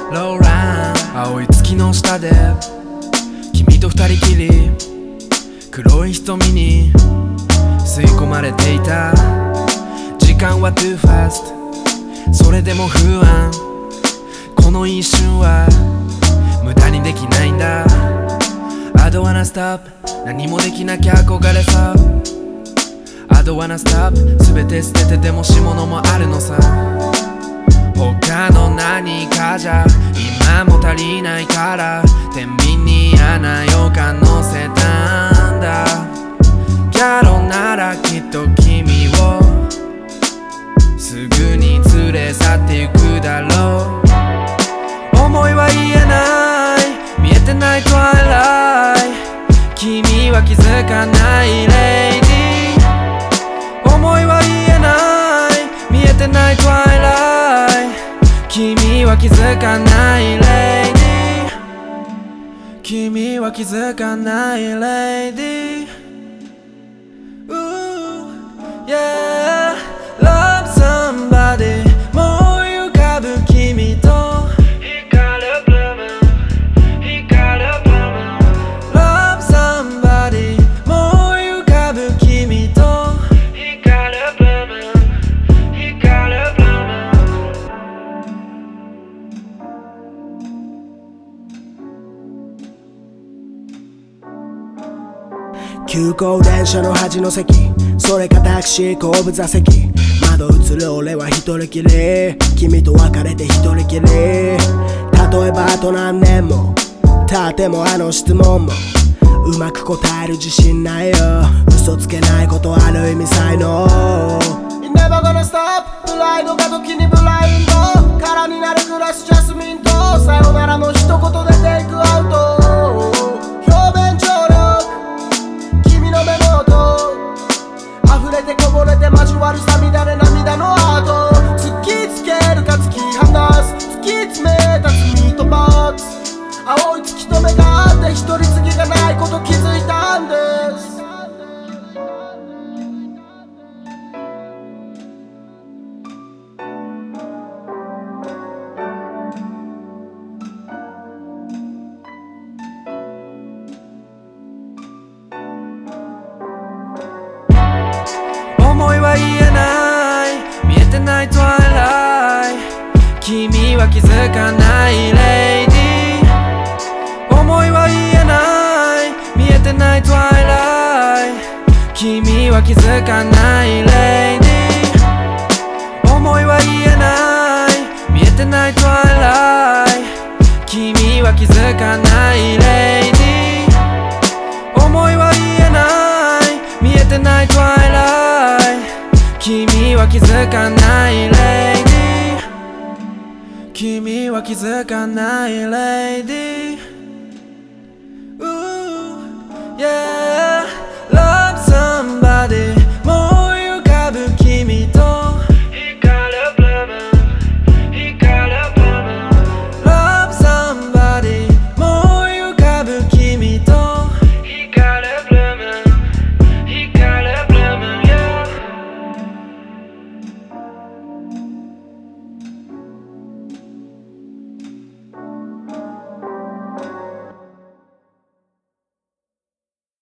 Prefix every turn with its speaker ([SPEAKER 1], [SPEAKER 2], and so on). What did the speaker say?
[SPEAKER 1] ローラン青い月の下で君と二人きり黒い瞳に吸い込まれていた。時間は too fast それでも不安。この一瞬は無駄にできないんだ。 I don't wanna stop 何もできなきゃ憧れさ。 I don't wanna stop 全て捨ててでもし物もあるのさ。他の何かじゃ今も足りないから天秤に穴よか乗せたんだ。ギャロならきっと君をすぐに連れ去ってゆくだろう。思いは言えない見えてないトワイライト。君は気づかないレイディ。思いは言えない見えてないトワイライト。君は気づかないレイディ。君は気づかないレイディ。Yeah, love somebody もう浮かぶ君と光るブルーム光るブルーム Love somebody もう浮かぶ君と光るブルーム光るブルー
[SPEAKER 2] ム。急行電車の端の席、それかタクシー後部座席。窓映る俺は一人きり、君と別れて一人きり。例えばあと何年も経ってもあの質問もうまく答える自信ないよ。嘘つけないことある意味才能。 You never gonna stop プライドが時にブラインド。空になるグラスジャスミンとさよならの一言でテイクアウト。表面張力君の目元溢れてこぼれて交わるさみだれ涙のアート。突きつけるか突き放す突き詰めた罪と罰。青い突き止めがあって一人継ぎがないこと気づいたんです。
[SPEAKER 1] 思いは言えない見えてないトワイライト。君は気づかないレイディ。思いは言えない見えてないトワイライト。君は気づかないレイディ。思いは言えない見えてないトワイライト。君は気づかないレイディ。思いは言えない見えてないトワイライト。君は気づかないレイディ。君は気づかないレイディ。Yeah